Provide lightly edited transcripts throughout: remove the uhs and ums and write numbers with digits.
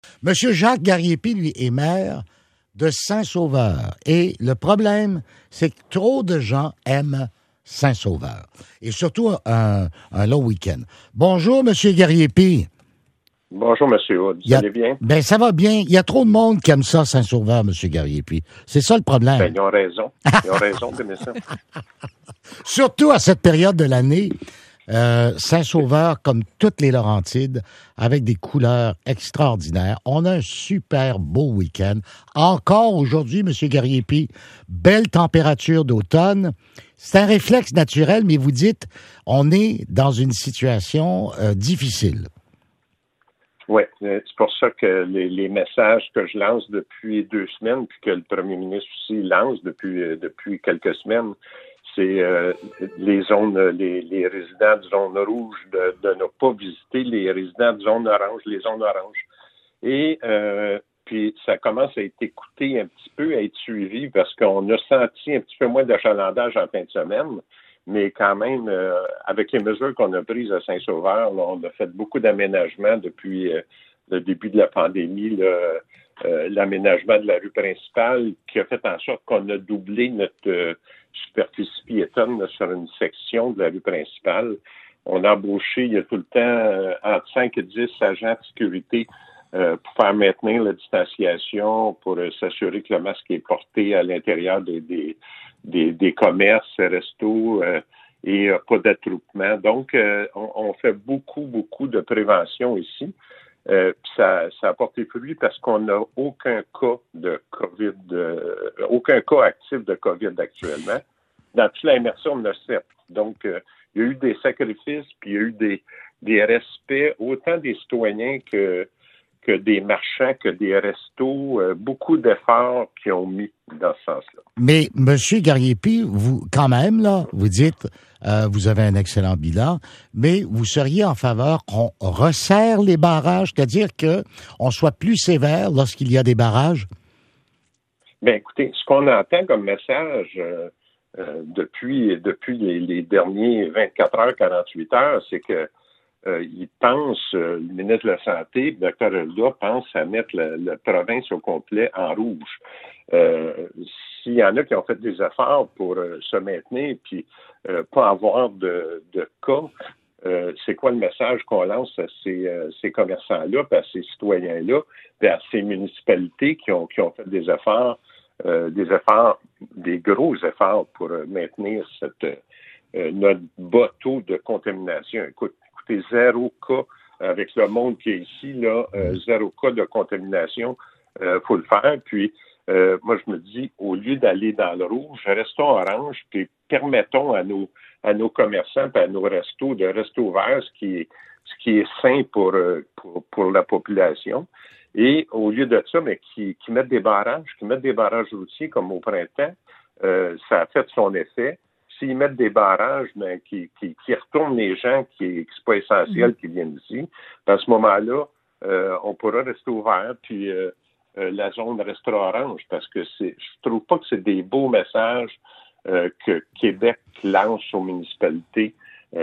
Monsieur Jacques Garriépi, lui, est maire de Saint-Sauveur. Et le problème, c'est que trop de gens aiment Saint-Sauveur. Et surtout un long week-end. Bonjour, Monsieur Garriépi. Bonjour, M. Hood. Vous allez bien? Ben, ça va bien. Il y a trop de monde qui aime ça, Saint-Sauveur, M. Garriépi. C'est ça le problème. Ben, ils ont raison. Ils ont raison d'aimer ça. Surtout à cette période de l'année, Saint-Sauveur, comme toutes les Laurentides, avec des couleurs extraordinaires. On a un super beau week-end. Encore aujourd'hui, M. Garriépi, belle température d'automne. C'est un réflexe naturel, mais vous dites, on est dans une situation difficile. Oui, c'est pour ça que les messages que je lance depuis 2 semaines, puis que le premier ministre aussi lance depuis quelques semaines, c'est les résidents de zone rouge de ne pas visiter les résidents de zone orange, les zones oranges. Et puis ça commence à être écouté un petit peu, à être suivi, parce qu'on a senti un petit peu moins d'achalandage en fin de semaine. Mais quand même, avec les mesures qu'on a prises à Saint-Sauveur, là, on a fait beaucoup d'aménagements depuis le début de la pandémie, l'aménagement de la rue principale qui a fait en sorte qu'on a doublé notre superficie piétonne là, sur une section de la rue principale. On a embauché, il y a tout le temps, entre 5 et 10 agents de sécurité pour faire maintenir la distanciation, pour s'assurer que le masque est porté à l'intérieur des commerces, restos et pas d'attroupement. Donc, on fait beaucoup de prévention ici. Ça a porté fruit parce qu'on n'a aucun cas de COVID, aucun cas actif de COVID actuellement. Dans toute la MRC, on en a 7. Donc, il y a eu des sacrifices, puis il y a eu des respects, autant des citoyens que des marchands, que des restos, beaucoup d'efforts qui ont mis dans ce sens-là. Mais, M. Garriépi, vous, quand même, là, vous dites, vous avez un excellent bilan, mais vous seriez en faveur qu'on resserre les barrages, c'est-à-dire qu'on soit plus sévère lorsqu'il y a des barrages? Bien, écoutez, ce qu'on entend comme message depuis les derniers 24 heures, 48 heures, c'est que il pense, le ministre de la Santé, Dr. Elda, pense à mettre la province au complet en rouge. S'il y en a qui ont fait des efforts pour se maintenir puis pas avoir de cas, c'est quoi le message qu'on lance à ces commerçants-là, puis à ces citoyens-là, puis à ces municipalités qui ont fait des efforts, des gros efforts pour maintenir notre bas taux de contamination. Écoutez, 0 cas avec le monde qui est ici, là, 0 cas de contamination, faut le faire. Puis, moi, je me dis, au lieu d'aller dans le rouge, restons orange, puis permettons à nos commerçants et à nos restos de rester ouverts, ce qui est sain pour la population. Et au lieu de ça, mais qui mettent des barrages routiers comme au printemps, ça a fait son effet. S'ils mettent des barrages, mais qui retournent les gens c'est pas essentiel qu'ils viennent ici, à ce moment-là, on pourra rester ouvert, puis la zone restera orange, parce que je trouve pas que c'est des beaux messages que Québec lance aux municipalités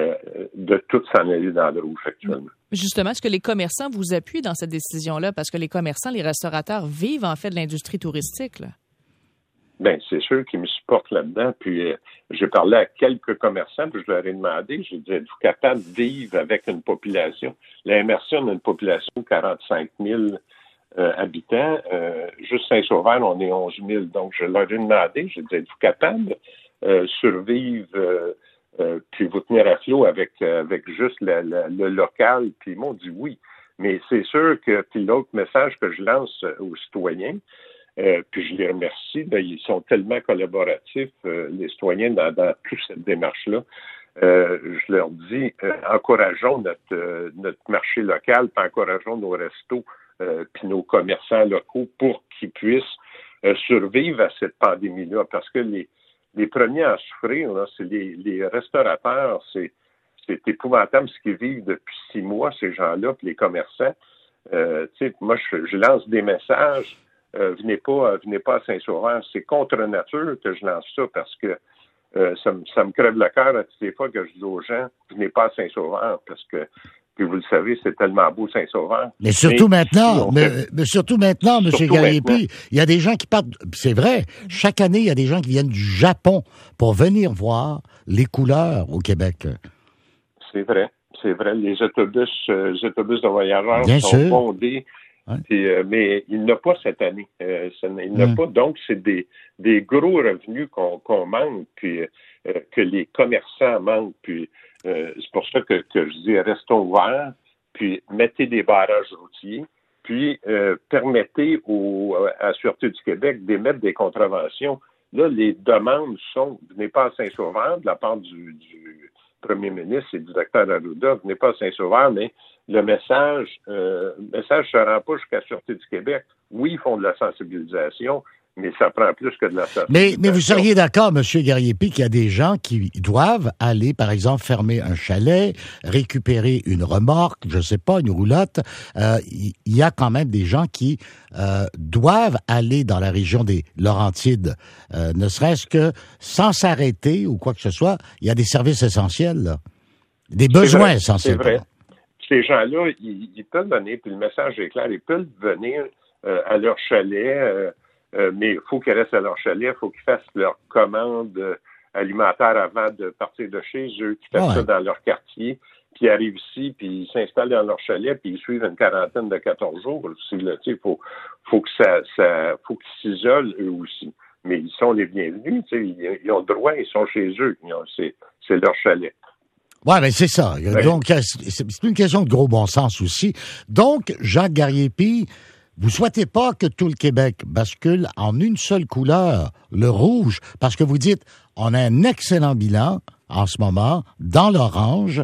de toutes s'en aller dans le rouge actuellement. Justement, est-ce que les commerçants vous appuient dans cette décision-là? Parce que les commerçants, les restaurateurs vivent en fait de l'industrie touristique, là. Bien, c'est sûr qu'ils me supportent là-dedans. Puis, j'ai parlé à quelques commerçants, puis je leur ai demandé, j'ai dit, êtes-vous capable de vivre avec une population? La MRC, on a une population de 45 000 habitants. Juste Saint-Sauveur, on est 11 000. Donc, je leur ai demandé, j'ai dit, êtes-vous capable de survivre puis vous tenir à flot avec juste le local? Puis ils m'ont dit oui. Mais c'est sûr que, puis l'autre message que je lance aux citoyens, puis je les remercie, ils sont tellement collaboratifs, les citoyens, dans toute cette démarche-là. Je leur dis, encourageons notre marché local, puis encourageons nos restos, puis nos commerçants locaux pour qu'ils puissent survivre à cette pandémie-là. Parce que les premiers à souffrir, là, c'est les restaurateurs, c'est épouvantable ce qu'ils vivent depuis 6 mois, ces gens-là, puis les commerçants. Moi, je lance des messages. Venez pas à Saint-Sauveur. C'est contre nature que je lance ça parce que ça me crève le cœur à toutes les fois que je dis aux gens, venez pas à Saint-Sauveur parce que Puis vous le savez, c'est tellement beau Saint-Sauveur. Mais surtout maintenant, M. Gariepi, il y a des gens qui partent, c'est vrai, chaque année, il y a des gens qui viennent du Japon pour venir voir les couleurs au Québec. C'est vrai. Les autobus de voyageurs Bien sont sûr. bondés. Ouais. Puis, mais il n'y en a pas cette année. Il n'y en a pas. Donc, c'est des gros revenus qu'on manque, puis que les commerçants manquent. Puis, c'est pour ça que je dis restons ouverts, puis mettez des barrages routiers, puis permettez à la Sûreté du Québec d'émettre des contraventions. Là, les demandes sont venez pas à Saint-Sauveur de la part du premier ministre et du docteur Arruda, venez pas à Saint-Sauveur, mais le message ne se rend pas jusqu'à la Sûreté du Québec. Oui, ils font de la sensibilisation, mais ça prend plus que de la sensibilisation. Mais vous seriez d'accord, M. Gariepi, qu'il y a des gens qui doivent aller, par exemple, fermer un chalet, récupérer une remorque, je sais pas, une roulotte. Il y a quand même des gens qui doivent aller dans la région des Laurentides, ne serait-ce que sans s'arrêter ou quoi que ce soit. Il y a des services essentiels, là. Des besoins essentiels. C'est vrai. Ces gens-là, ils peuvent venir, puis le message est clair, ils peuvent venir à leur chalet, mais il faut qu'ils restent à leur chalet, il faut qu'ils fassent leur commande alimentaire avant de partir de chez eux, qu'ils fassent ça dans leur quartier, puis ils arrivent ici, puis ils s'installent dans leur chalet, puis ils suivent une quarantaine de 14 jours. Il faut qu'ils s'isolent eux aussi. Mais ils sont les bienvenus, ils ont le droit, ils sont chez eux, c'est leur chalet. Oui, mais c'est ça. Donc, c'est une question de gros bon sens aussi. Donc, Jacques Gariepi, vous souhaitez pas que tout le Québec bascule en une seule couleur, le rouge, parce que vous dites, on a un excellent bilan en ce moment dans l'orange,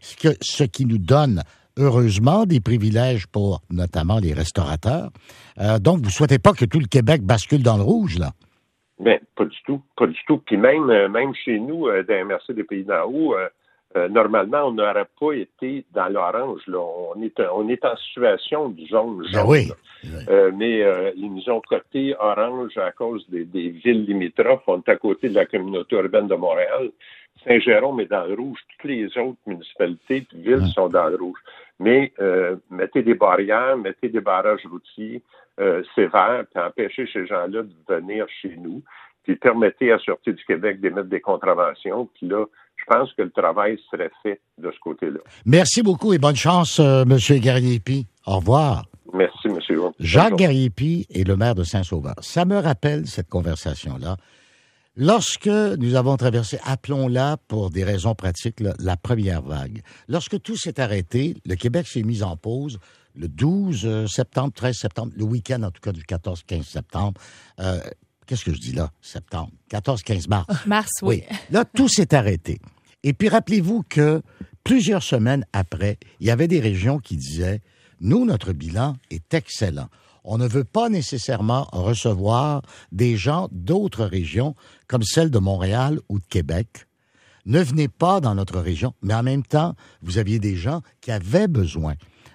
ce qui nous donne heureusement des privilèges pour notamment les restaurateurs. Donc, vous souhaitez pas que tout le Québec bascule dans le rouge, là? Bien, pas du tout. Puis même chez nous, dans la MRC des Pays d'en haut, normalement, on n'aurait pas été dans l'orange. Là. On est en situation de zone jaune. Ben oui. Mais ils nous ont coté orange à cause des villes limitrophes. On est à côté de la communauté urbaine de Montréal. Saint-Jérôme est dans le rouge. Toutes les autres municipalités et villes sont dans le rouge. Mais mettez des barrières, mettez des barrages routiers sévères, puis empêchez ces gens-là de venir chez nous. Puis permettez à la Sûreté du Québec d'émettre des contraventions. Puis là, je pense que le travail serait fait de ce côté-là. Merci beaucoup et bonne chance, M. Gariepi. Au revoir. Merci, M. Huot. Jacques Gariepi est le maire de Saint-Sauveur. Ça me rappelle cette conversation-là. Lorsque nous avons traversé, appelons-la pour des raisons pratiques, la première vague, lorsque tout s'est arrêté, le Québec s'est mis en pause le 12 septembre, 13 septembre, le week-end en tout cas du 14-15 septembre. Qu'est-ce que je dis là? Septembre. 14-15 mars. Mars, oui. Là, tout s'est arrêté. Et puis, rappelez-vous que plusieurs semaines après, il y avait des régions qui disaient, nous, notre bilan est excellent. On ne veut pas nécessairement recevoir des gens d'autres régions, comme celle de Montréal ou de Québec. Ne venez pas dans notre région. Mais en même temps, vous aviez des gens qui avaient besoin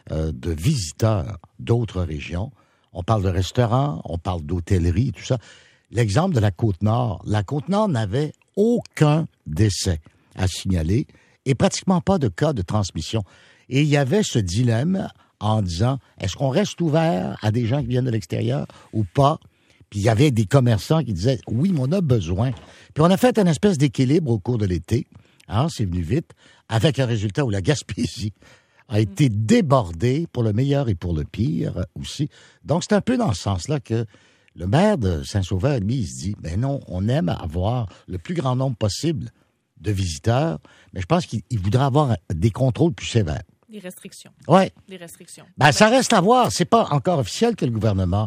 de visiteurs d'autres régions. On parle de restaurants, on parle d'hôtellerie, tout ça. L'exemple de la Côte-Nord. La Côte-Nord n'avait aucun décès à signaler et pratiquement pas de cas de transmission. Et il y avait ce dilemme en disant, est-ce qu'on reste ouvert à des gens qui viennent de l'extérieur ou pas? Puis il y avait des commerçants qui disaient, oui, mais on a besoin. Puis on a fait une espèce d'équilibre au cours de l'été. Hein, c'est venu vite, avec un résultat où la Gaspésie a été débordée pour le meilleur et pour le pire aussi. Donc c'est un peu dans ce sens-là que le maire de Saint-Sauveur, lui, il se dit, ben non, on aime avoir le plus grand nombre possible de visiteurs, mais je pense qu'il voudrait avoir des contrôles plus sévères. Des restrictions. Oui. Des restrictions. Ben, ça reste à voir. C'est pas encore officiel que le gouvernement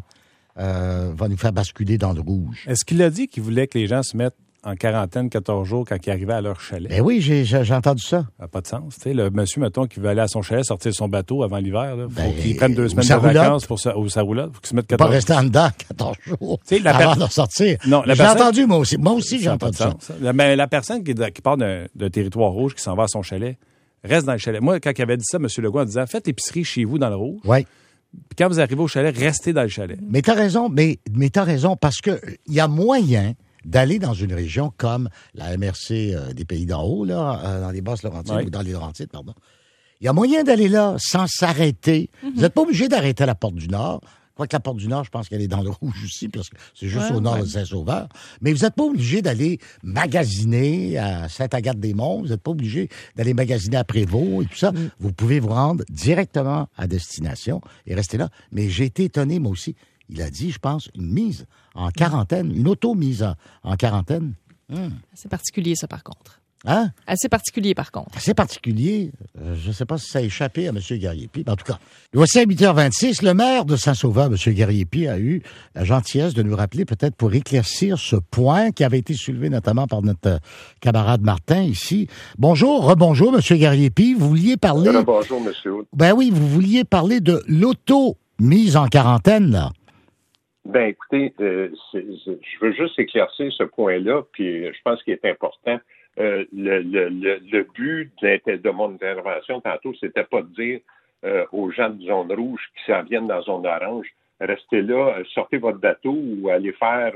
va nous faire basculer dans le rouge. Est-ce qu'il a dit qu'il voulait que les gens se mettent en quarantaine 14 jours quand ils arrivaient à leur chalet? Ben oui, j'ai entendu ça. Ça n'a pas de sens. Tu sais, le monsieur, mettons, qui veut aller à son chalet, sortir son bateau avant l'hiver, il faut qu'il prenne 2 semaines de vacances pour sa roulotte. Faut qu'il se mette 14 jours. Pas rester en dedans 14 jours avant de sortir. Non, j'ai entendu, moi aussi. Moi aussi, j'ai entendu ça. Mais la personne qui part d'un territoire rouge, qui s'en va à son chalet, reste dans le chalet. Moi, quand il avait dit ça, M. Legault disait, faites l'épicerie chez vous dans le rouge. Oui. Puis quand vous arrivez au chalet, restez dans le chalet. Mais t'as raison, mais t'as raison, parce que il y a moyen d'aller dans une région comme la MRC des Pays d'en haut, là, dans les Basses-Laurentides, ou dans les Laurentides, pardon. Il y a moyen d'aller là sans s'arrêter. Vous n'êtes pas obligé d'arrêter à la Porte du Nord. Quoique la Porte du Nord, je pense qu'elle est dans le rouge aussi, parce que c'est juste au nord de Saint-Sauveur. Mais vous n'êtes pas obligé d'aller magasiner à Sainte-Agathe-des-Monts. Vous n'êtes pas obligé d'aller magasiner à Prévost et tout ça. Vous pouvez vous rendre directement à destination et rester là. Mais j'ai été étonné, moi aussi. Il a dit, je pense, une mise en quarantaine, une auto-mise en quarantaine. C'est particulier, ça, par contre. Hein? Assez particulier, par contre. Assez particulier. Je ne sais pas si ça a échappé à M. Garriépi. En tout cas, voici à 8h26. Le maire de Saint-Sauveur, M. Garriépi, a eu la gentillesse de nous rappeler, peut-être pour éclaircir ce point qui avait été soulevé notamment par notre camarade Martin ici. Bonjour, rebonjour, M. Garriépi. Vous vouliez parler... Bonjour, M. Hood. Ben oui, vous vouliez parler de l'auto-mise en quarantaine, là. Ben écoutez, je veux juste éclaircir ce point-là, puis je pense qu'il est important. Le but de mon intervention tantôt, c'était pas de dire aux gens de zone rouge qui s'en viennent dans zone orange, restez là, sortez votre bateau ou allez faire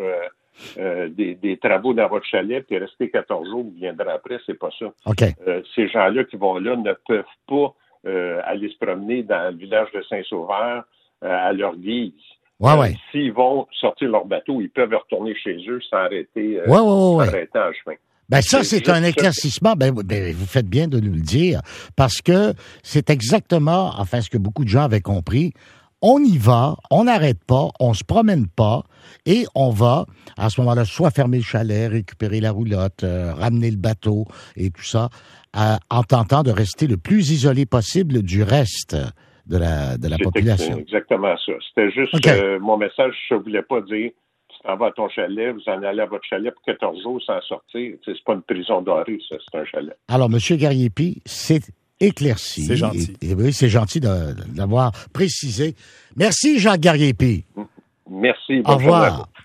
des travaux dans votre chalet, puis restez 14 jours, vous viendrez après, c'est pas ça. Okay. Ces gens-là qui vont là ne peuvent pas aller se promener dans le village de Saint-Sauveur à leur guise. S'ils vont sortir leur bateau, ils peuvent retourner chez eux sans arrêter en chemin. Ben ça, c'est un éclaircissement. Ben, vous faites bien de nous le dire, parce que c'est exactement, enfin, ce que beaucoup de gens avaient compris. On y va, on n'arrête pas, on se promène pas, et on va, à ce moment-là, soit fermer le chalet, récupérer la roulotte, ramener le bateau et tout ça, en tentant de rester le plus isolé possible du reste de la population. C'est exactement ça. C'était juste mon message. Je ne voulais pas dire tu t'en vas à ton chalet, vous en allez à votre chalet pour 14 jours sans sortir. C'est pas une prison dorée, ça, c'est un chalet. Alors, M. Garriépi, c'est éclairci. C'est gentil. Et oui, c'est gentil d'avoir précisé. Merci, Jacques Garriépi. Merci. Au revoir.